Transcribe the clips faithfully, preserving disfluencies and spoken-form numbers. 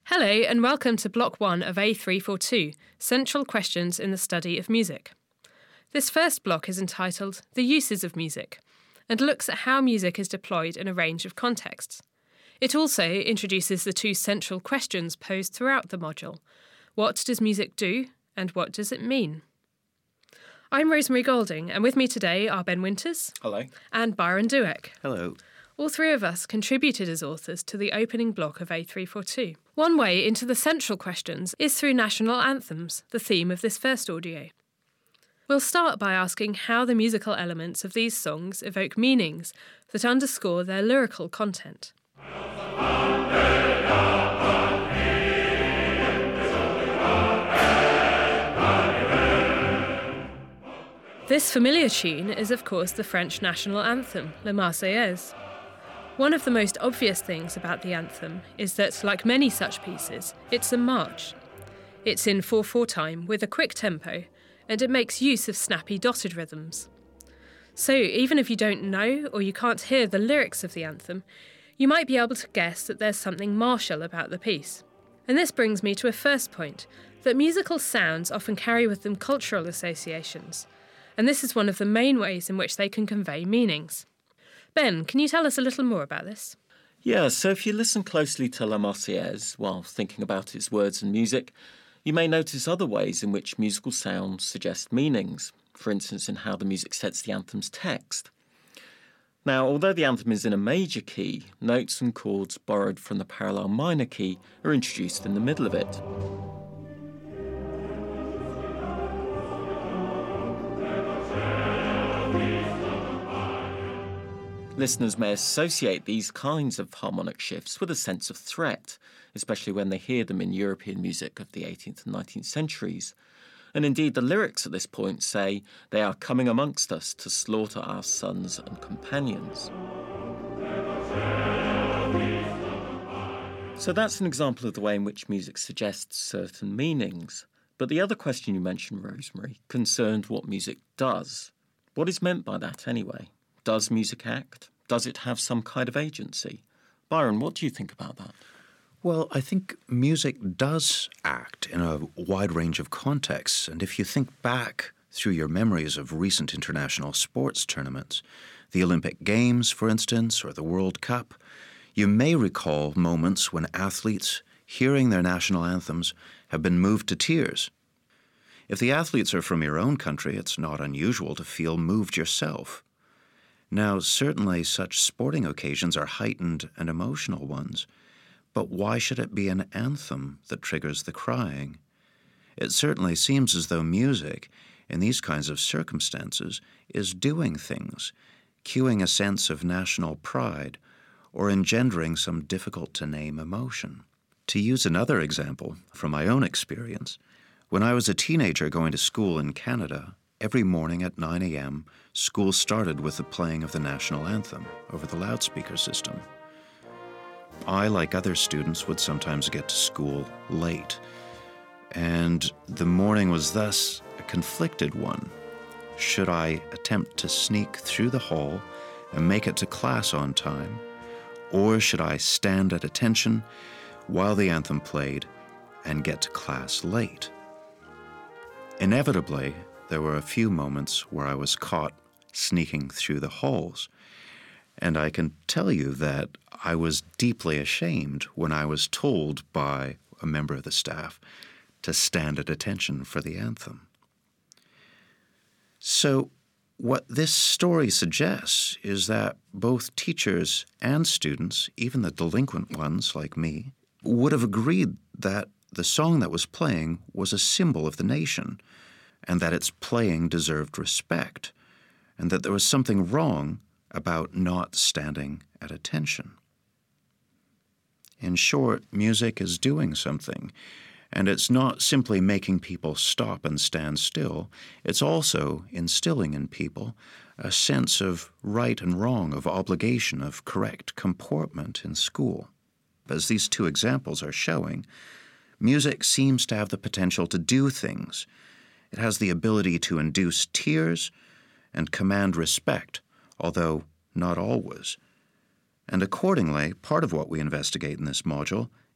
Hello and welcome to Block one of A three forty-two, Central Questions in the Study of Music. This first block is entitled The Uses of Music and looks at how music is deployed in a range of contexts. It also introduces the two central questions posed throughout the module. What does music do and what does it mean? I'm Rosemary Golding and with me today are Ben Winters. Hello. And Byron Dueck. Hello. All three of us contributed as authors to the opening block of A three forty-two. One way into the central questions is through national anthems, the theme of this first audio. We'll start by asking how the musical elements of these songs evoke meanings that underscore their lyrical content. This familiar tune is, of course, the French national anthem, La Marseillaise. One of the most obvious things about the anthem is that, like many such pieces, it's a march. It's in four four time with a quick tempo, and it makes use of snappy dotted rhythms. So even if you don't know or you can't hear the lyrics of the anthem, you might be able to guess that there's something martial about the piece. And this brings me to a first point, that musical sounds often carry with them cultural associations, and this is one of the main ways in which they can convey meanings. Ben, can you tell us a little more about this? Yeah, so if you listen closely to La Marseillaise while thinking about its words and music, you may notice other ways in which musical sounds suggest meanings, for instance in how the music sets the anthem's text. Now, although the anthem is in a major key, notes and chords borrowed from the parallel minor key are introduced in the middle of it. Listeners may associate these kinds of harmonic shifts with a sense of threat, especially when they hear them in European music of the eighteenth and nineteenth centuries. And indeed, the lyrics at this point say, "They are coming amongst us to slaughter our sons and companions." So that's an example of the way in which music suggests certain meanings. But the other question you mentioned, Rosemary, concerned what music does. What is meant by that anyway? Does music act? Does it have some kind of agency? Byron, what do you think about that? Well, I think music does act in a wide range of contexts, and if you think back through your memories of recent international sports tournaments, the Olympic Games, for instance, or the World Cup, you may recall moments when athletes, hearing their national anthems, have been moved to tears. If the athletes are from your own country, it's not unusual to feel moved yourself. Now, certainly such sporting occasions are heightened and emotional ones, but why should it be an anthem that triggers the crying? It certainly seems as though music, in these kinds of circumstances, is doing things, cueing a sense of national pride, or engendering some difficult-to-name emotion. To use another example from my own experience, when I was a teenager going to school in Canada, every morning at nine a.m., school started with the playing of the national anthem over the loudspeaker system. I, like other students, would sometimes get to school late, and the morning was thus a conflicted one. Should I attempt to sneak through the hall and make it to class on time, or should I stand at attention while the anthem played and get to class late? Inevitably, there were a few moments where I was caught sneaking through the halls, and I can tell you that I was deeply ashamed when I was told by a member of the staff to stand at attention for the anthem. So what this story suggests is that both teachers and students, even the delinquent ones like me, would have agreed that the song that was playing was a symbol of the nation, and that its playing deserved respect, and that there was something wrong about not standing at attention. In short, music is doing something, and it's not simply making people stop and stand still, it's also instilling in people a sense of right and wrong, of obligation, of correct comportment in school. As these two examples are showing, music seems to have the potential to do things. It has the ability to induce tears and command respect, although not always. And accordingly, part of what we investigate in this module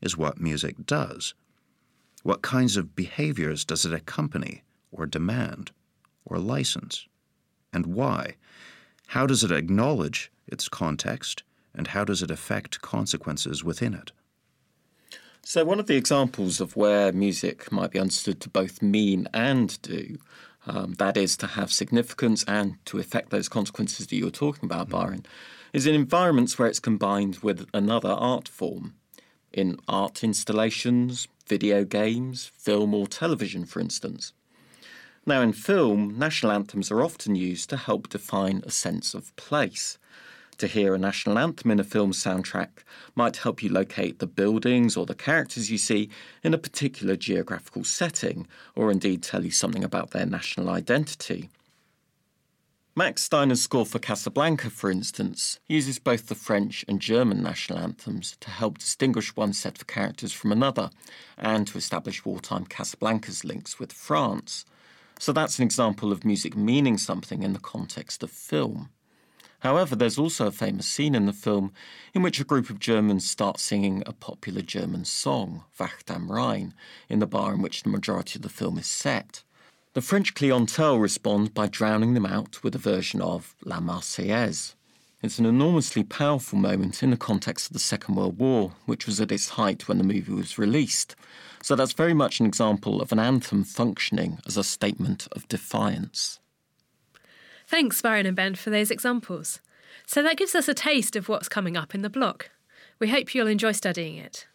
is what music does. What kinds of behaviors does it accompany, or demand, or license? And why? How does it acknowledge its context, and how does it affect consequences within it? So one of the examples of where music might be understood to both mean and do, um, that is, to have significance and to affect those consequences that you were talking about, Byron, is in environments where it's combined with another art form. In art installations, video games, film or television, for instance. Now, in film, national anthems are often used to help define a sense of place. To hear a national anthem in a film soundtrack might help you locate the buildings or the characters you see in a particular geographical setting, or indeed tell you something about their national identity. Max Steiner's score for Casablanca, for instance, uses both the French and German national anthems to help distinguish one set of characters from another, and to establish wartime Casablanca's links with France. So that's an example of music meaning something in the context of film. However, there's also a famous scene in the film in which a group of Germans start singing a popular German song, Wacht am Rhein, in the bar in which the majority of the film is set. The French clientele respond by drowning them out with a version of La Marseillaise. It's an enormously powerful moment in the context of the Second World War, which was at its height when the movie was released. So that's very much an example of an anthem functioning as a statement of defiance. Thanks, Byron and Ben, for those examples. So that gives us a taste of what's coming up in the block. We hope you'll enjoy studying it.